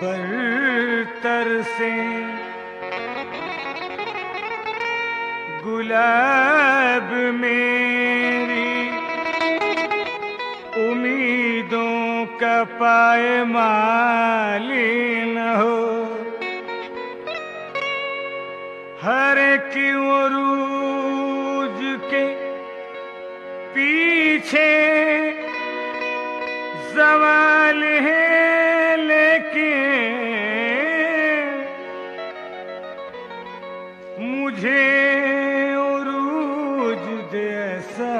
बरतर से गुलाब मेरी उम्मीदों का पायमाली न हो। हर एक उरूज के पीछे ज़वाल है, लेकिन मुझे उरूज दे ऐसा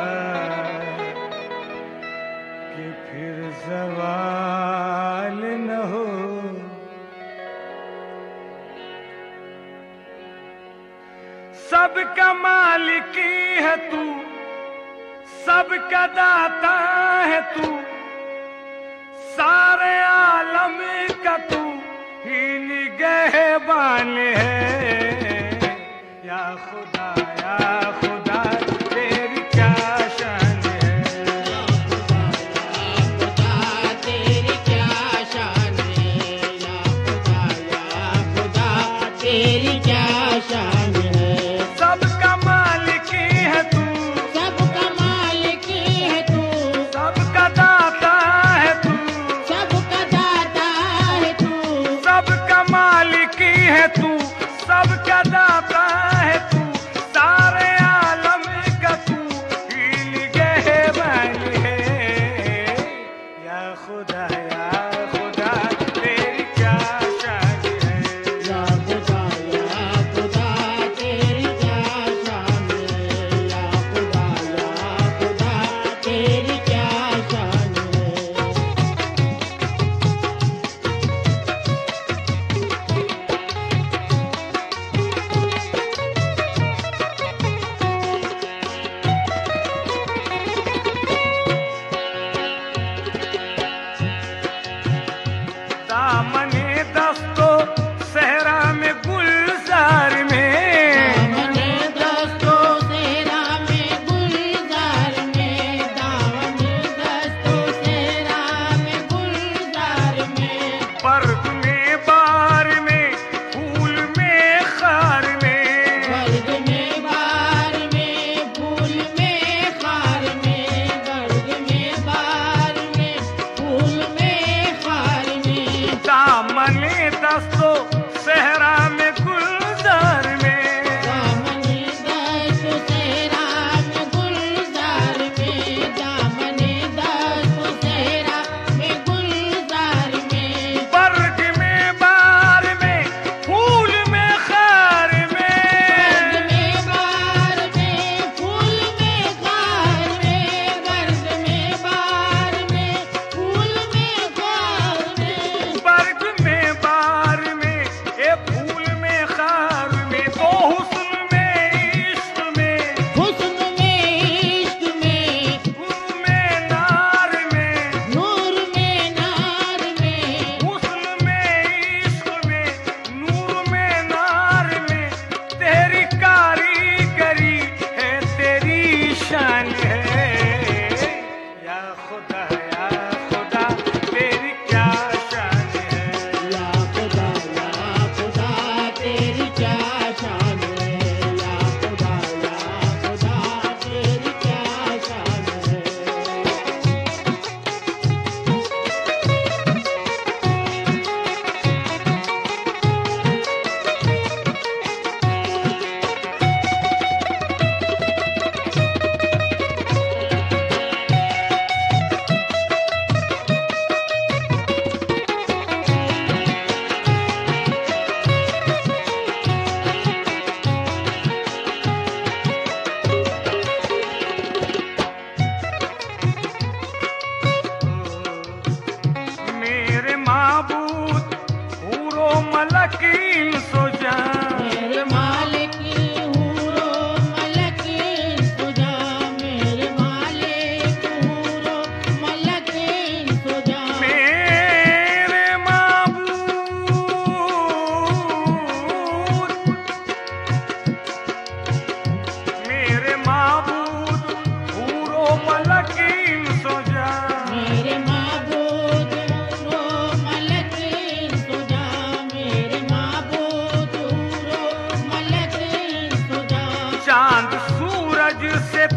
कि फिर ज़वाल न हो। सबका मालिक है तू, सबका दाता है तू, सारे आलम का तू ही निगहबान है। या खुदा तेरी क्या शान है। या खुदा तेरी क्या शान है। या खुदा तेरी क्या शान है। सबका मालिक है तू, सबका मालिक है तू, सबका दाता है तू, सबका दाता है तू, सबका मालिक है तू, सबका दाता है तू, सारे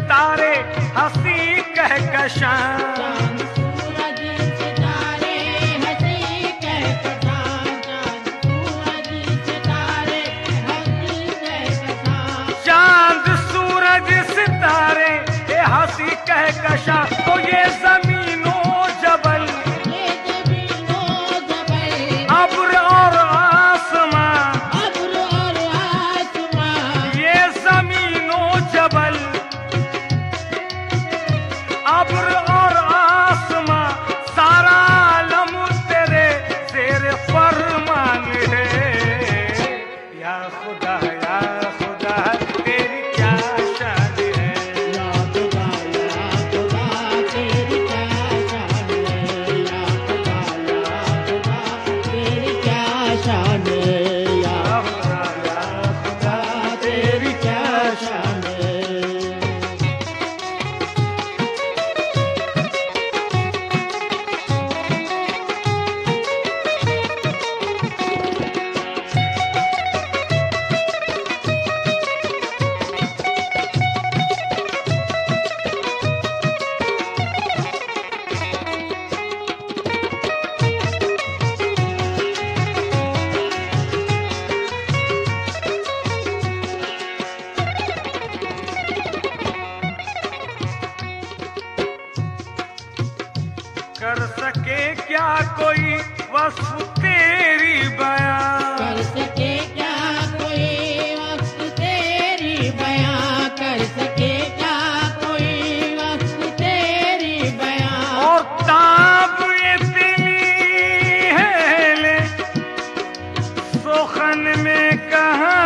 सितारे हंसी कहकशां, चांद सूरज सितारे हंसी कहकशां, चांद सूरज सितारे हंसी कहकशां, चांद सूरज सितारे ये हंसी कहकशां। तो ये जमीनो जबल, ये जमीनो जबल, अब्र और आसमां, अब्र और आसमां, ये जमीनो जबल, अब्र और आसमां, सारा आलम तेरे जेर फरमान है। या खुदा तेरी क्या शान है। या खुदा तेरी क्या शान है, या खुदा तेरी क्या शान है, या खुदा तेरी क्या शान है। कर सके क्या कोई वस्फ तेरी बयां, कर सके क्या कोई वक्त तेरी बयां, कर सके क्या कोई वक्त तेरी बयां, और ताब ये दिली है ले सोखन में कहाँ।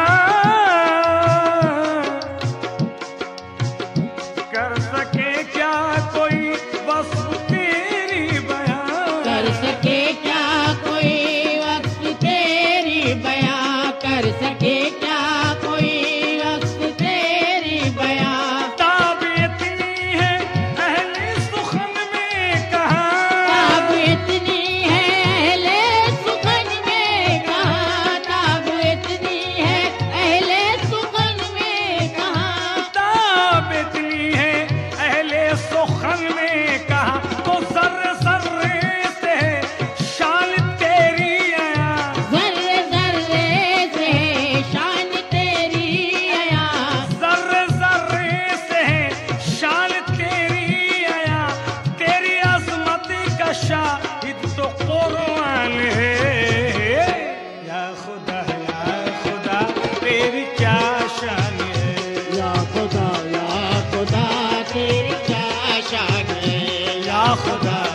कर सके क्या कोई वस्फ तेरी बयां, कर सके क्या कोई वक्त तेरी बयां, कर सके क्या कोई वक्त तेरी बयां, ताब इतनी है अहले सुखन में कहाँ। ताब इतनी है अहले सुखन में कहाँ, ताब इतनी है अहले सुखन में कहाँ, ताब इतनी है अहले सुखन में कहाँ। तो जर्रे जर्रे से शान तेरी आया, जर्रे जर्रे से शान तेरी आया, जर्रे जर्रे से शान तेरी आया। तेरी अजमत का शाहिद तो कुरान है। या खुदा तेरी क्या शान है। या खुदा तेरी क्या शान है, या खुदा